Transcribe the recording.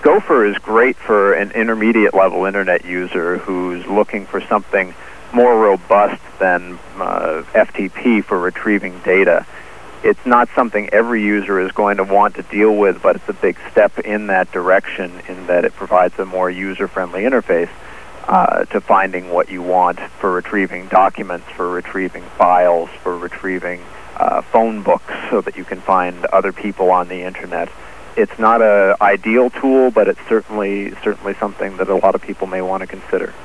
Gopher is great for an intermediate level internet user who's looking for something more robust than FTP for retrieving data. It's not something every user is going to want to deal with, but it's a big step in that direction in that it provides a more user-friendly interface to finding what you want for retrieving documents, for retrieving files, for retrieving phone books so that you can find other people on the internet. It's not an ideal tool, but it's certainly something that a lot of people may want to consider.